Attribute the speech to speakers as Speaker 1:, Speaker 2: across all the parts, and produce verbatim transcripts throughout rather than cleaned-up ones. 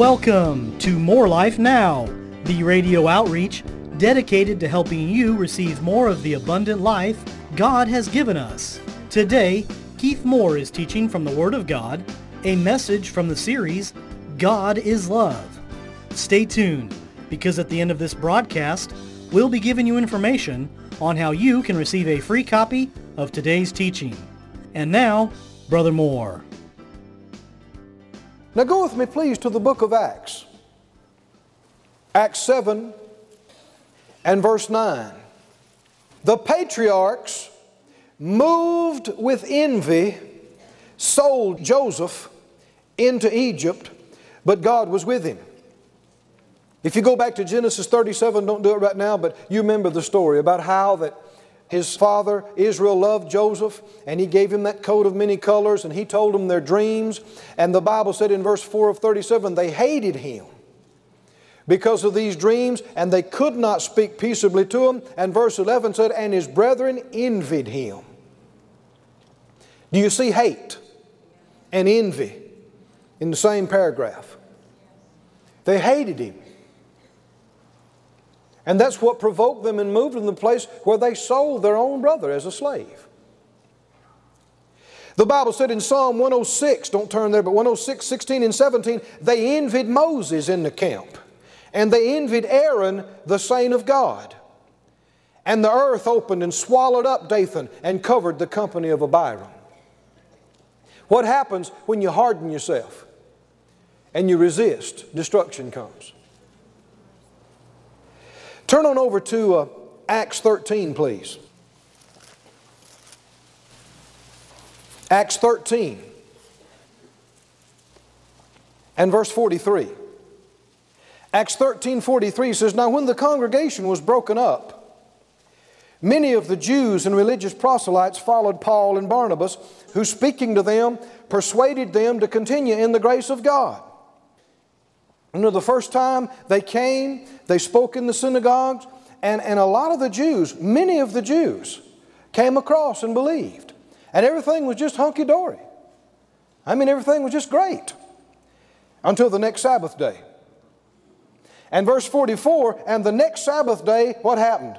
Speaker 1: Welcome to More Life Now, the radio outreach dedicated to helping you receive more of the abundant life God has given us. Today, Keith Moore is teaching from the Word of God, a message from the series, God is Love. Stay tuned, because at the end of this broadcast, we'll be giving you information on how you can receive a free copy of today's teaching. And now, Brother Moore.
Speaker 2: Now go with me, please, to the book of Acts. Acts seven and verse nine. The patriarchs, moved with envy, sold Joseph into Egypt, but God was with him. If you go back to Genesis thirty-seven, don't do it right now, but you remember the story about how that his father Israel loved Joseph, and he gave him that coat of many colors, and he told them their dreams. And the Bible said in verse four of thirty-seven, they hated him because of these dreams, and they could not speak peaceably to him. And verse eleven said, and his brethren envied him. Do you see hate and envy in the same paragraph? They hated him. And that's what provoked them and moved them to the place where they sold their own brother as a slave. The Bible said in Psalm one oh six, don't turn there, but one oh six, sixteen and seventeen, they envied Moses in the camp. And they envied Aaron, the saint of God. And the earth opened and swallowed up Dathan and covered the company of Abiram. What happens when you harden yourself and you resist? Destruction comes. Turn on over to uh, Acts thirteen, please. Acts thirteen and verse forty-three. Acts thirteen, forty-three says, now when the congregation was broken up, many of the Jews and religious proselytes followed Paul and Barnabas, who speaking to them, persuaded them to continue in the grace of God. You know, the first time they came, they spoke in the synagogues, and, and a lot of the Jews, many of the Jews, came across and believed. And everything was just hunky-dory. I mean, everything was just great. Until the next Sabbath day. And verse forty-four, and the next Sabbath day, what happened?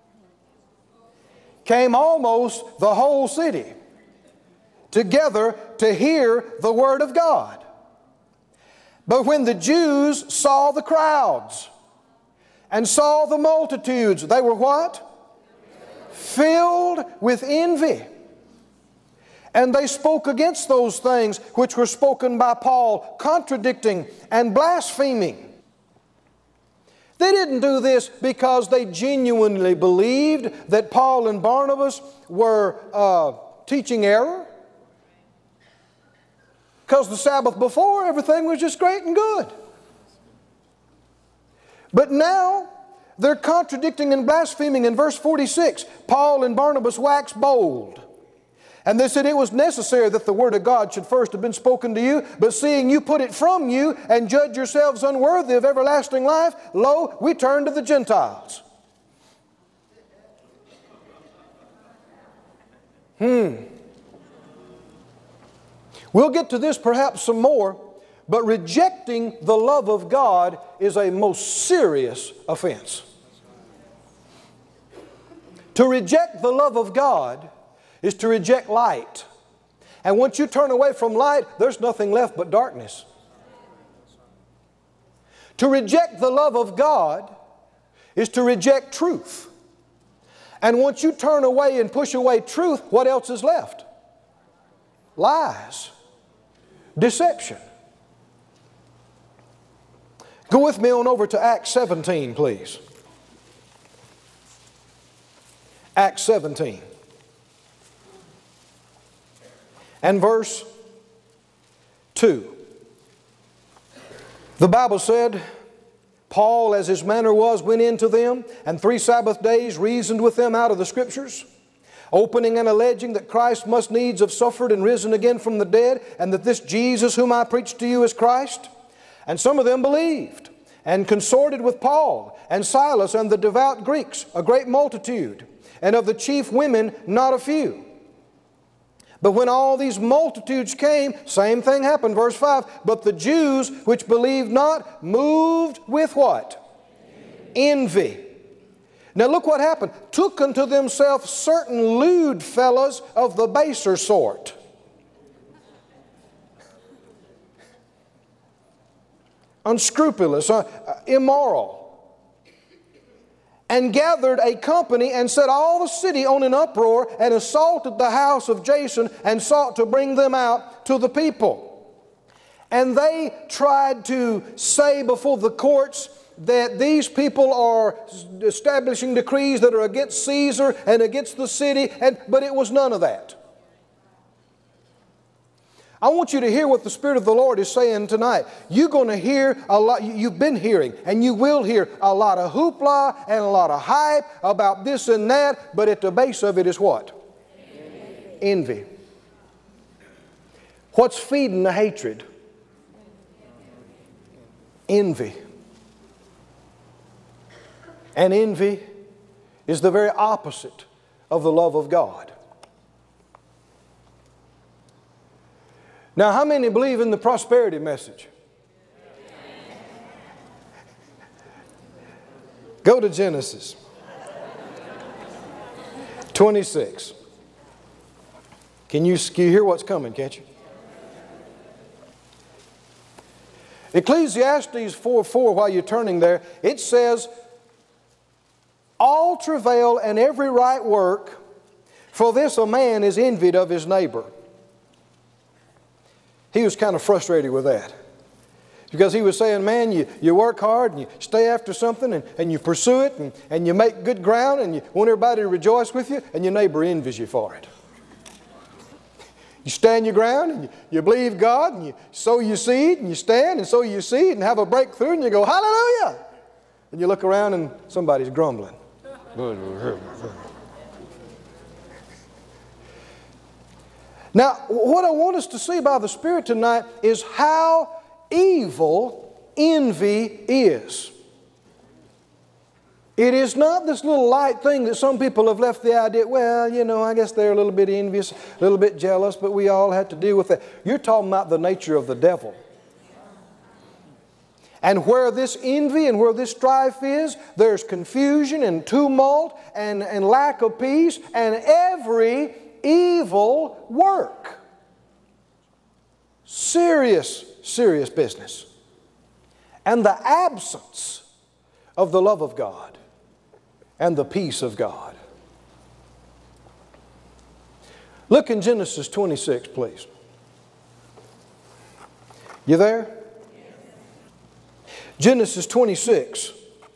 Speaker 2: Came almost the whole city together to hear the word of God. But when the Jews saw the crowds and saw the multitudes, they were what? Filled with envy. And they spoke against those things which were spoken by Paul, contradicting and blaspheming. They didn't do this because they genuinely believed that Paul and Barnabas were uh, teaching error. Because the Sabbath before, everything was just great and good. But now, they're contradicting and blaspheming. In verse forty-six, Paul and Barnabas waxed bold. And they said it was necessary that the word of God should first have been spoken to you, but seeing you put it from you and judge yourselves unworthy of everlasting life, lo, we turn to the Gentiles. Hmm. We'll get to this perhaps some more, but rejecting the love of God is a most serious offense. To reject the love of God is to reject light. And once you turn away from light, there's nothing left but darkness. To reject the love of God is to reject truth. And once you turn away and push away truth, what else is left? Lies. Deception. Go with me on over to Acts seventeen, please. Acts seventeen. And verse two. The Bible said, Paul, as his manner was, went in to them, and three Sabbath days reasoned with them out of the Scriptures, opening and alleging that Christ must needs have suffered and risen again from the dead, and that this Jesus whom I preach to you is Christ. And some of them believed, and consorted with Paul and Silas and the devout Greeks, a great multitude, and of the chief women not a few. But when all these multitudes came, same thing happened, verse five. But the Jews which believed not moved with what? Envy. Now look what happened. Took unto themselves certain lewd fellows of the baser sort. Unscrupulous, uh, immoral. And gathered a company and set all the city on an uproar and assaulted the house of Jason and sought to bring them out to the people. And they tried to say before the courts that these people are establishing decrees that are against Caesar and against the city, and, but it was none of that. I want you to hear what the Spirit of the Lord is saying tonight. You're going to hear a lot, you've been hearing, and you will hear a lot of hoopla and a lot of hype about this and that, but at the base of it is what? Envy. Envy. What's feeding the hatred? Envy. And envy is the very opposite of the love of God. Now, how many believe in the prosperity message? Go to Genesis twenty-six. Can you, can you hear what's coming, can't you? Ecclesiastes four four, while you're turning there, it says, all travail and every right work, for this a man is envied of his neighbor. He was kind of frustrated with that. Because he was saying, man, you, you work hard and you stay after something and, and you pursue it and, and you make good ground and you want everybody to rejoice with you, and your neighbor envies you for it. You stand your ground and you, you believe God and you sow your seed and you stand and sow your seed and have a breakthrough and you go, hallelujah! And you look around and somebody's grumbling. Now, what I want us to see by the Spirit tonight is how evil envy is. It is not this little light thing that some people have left the idea, well, you know, I guess they're a little bit envious, a little bit jealous, but we all have to deal with that. You're talking about the nature of the devil. And where this envy and where this strife is, there's confusion and tumult and, and lack of peace and every evil work. Serious, serious business. And the absence of the love of God and the peace of God. Look in Genesis twenty-six, please. You there? Genesis twenty-six.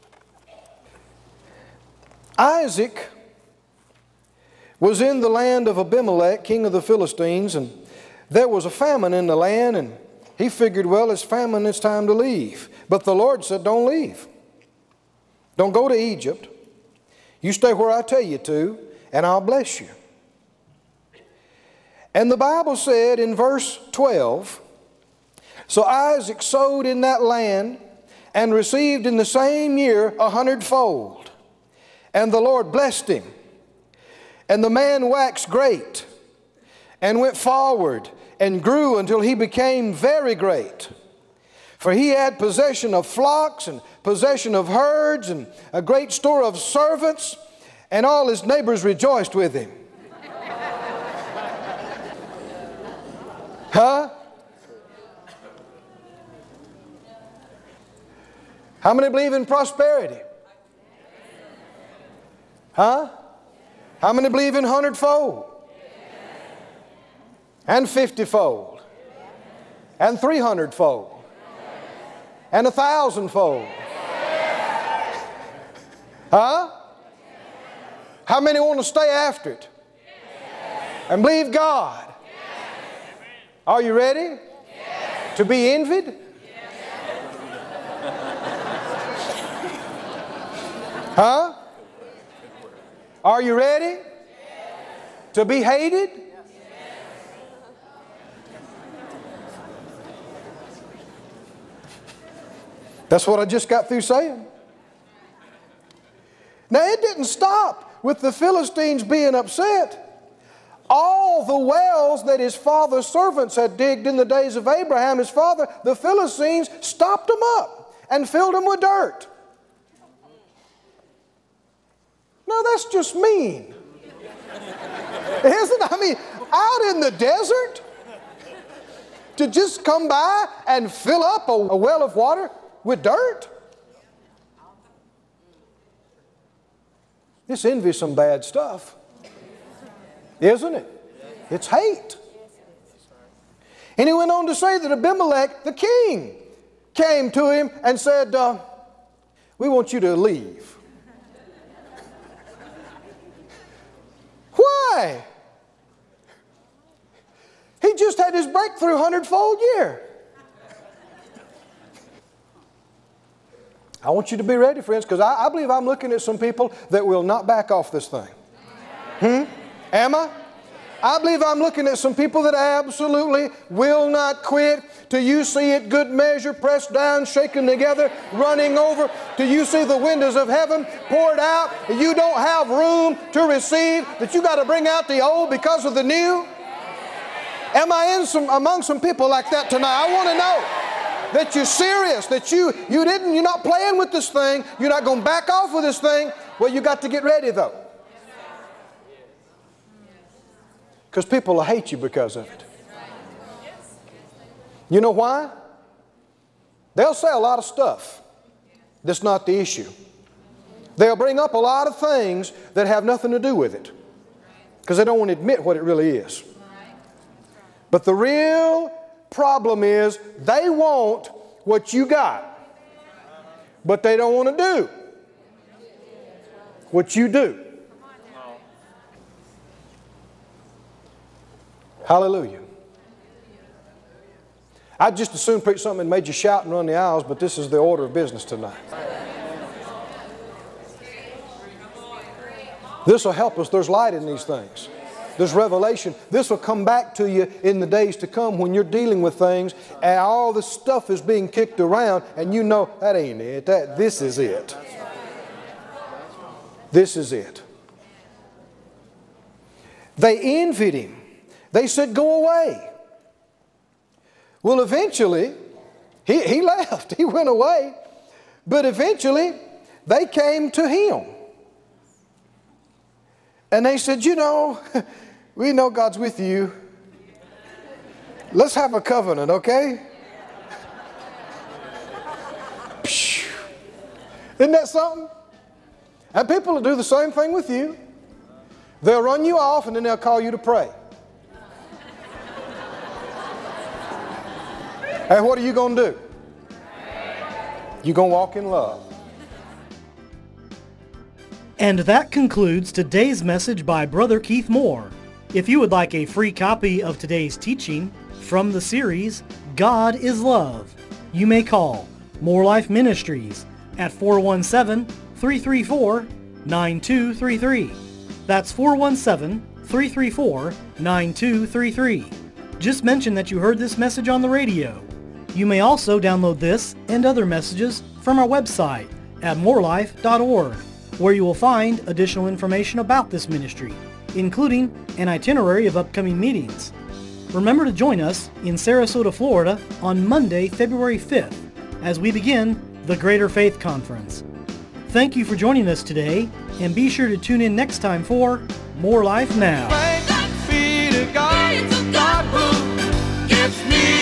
Speaker 2: Isaac was in the land of Abimelech, king of the Philistines, and there was a famine in the land, and he figured, well, it's famine, it's time to leave. But the Lord said, don't leave. Don't go to Egypt. You stay where I tell you to, and I'll bless you. And the Bible said in verse twelve, so Isaac sowed in that land and received in the same year a hundredfold. And the Lord blessed him. And the man waxed great and went forward and grew until he became very great. For he had possession of flocks and possession of herds and a great store of servants, and all his neighbors rejoiced with him. Huh? How many believe in prosperity? Huh? How many believe in hundredfold? And fiftyfold? And three hundredfold? And a thousandfold? Huh? How many want to stay after it? And believe God? Are you ready to be envied? Huh? Are you ready to be hated? That's what I just got through saying. Now, it didn't stop with the Philistines being upset. all the wells that his father's servants had digged in the days of Abraham, his father, the Philistines stopped them up and filled them with dirt. Now that's just mean. Isn't it? I mean, out in the desert, to just come by and fill up a, a well of water with dirt? This envy is some bad stuff, isn't it? It's hate. And he went on to say that Abimelech, the king, came to him and said, uh, we want you to leave. Why? He just had his breakthrough hundredfold year. I want you to be ready, friends, because I, I believe I'm looking at some people that will not back off this thing. Hmm? Am I? I believe I'm looking at some people that absolutely will not quit till you see it good measure, pressed down, shaken together, running over, till you see the windows of heaven poured out, and you don't have room to receive, that you got to bring out the old because of the new. Am I in some among some people like that tonight? I want to know that you're serious, that you you didn't you're not playing with this thing, you're not going to back off with this thing. Well, you got to get ready though. Because people will hate you because of it. You know why? They'll say a lot of stuff that's not the issue. They'll bring up a lot of things that have nothing to do with it because they don't want to admit what it really is. But the real problem is they want what you got, but they don't want to do what you do. Hallelujah. I'd just as soon preach something that made you shout and run the aisles, but this is the order of business tonight. This will help us. There's light in these things. There's revelation. This will come back to you in the days to come when you're dealing with things and all this stuff is being kicked around and you know, that ain't it. That, this is it. This is it. They envied him. They said, go away. Well, eventually, he, he left. He went away. But eventually, they came to him. And they said, you know, we know God's with you. Let's have a covenant, okay? Isn't that something? And people will do the same thing with you. They'll run you off and then they'll call you to pray. And what are you going to do? You're going to walk in love.
Speaker 1: And that concludes today's message by Brother Keith Moore. If you would like a free copy of today's teaching from the series, God is Love, you may call More Life Ministries at four one seven, three three four, nine two three three. That's four one seven, three three four, nine two three three. Just mention that you heard this message on the radio. You may also download this and other messages from our website at more life dot org, where you will find additional information about this ministry, including an itinerary of upcoming meetings. Remember to join us in Sarasota, Florida on Monday, February fifth, as we begin the Greater Faith Conference. Thank you for joining us today, and be sure to tune in next time for More Life Now.
Speaker 3: Thanks be to God, God who gives me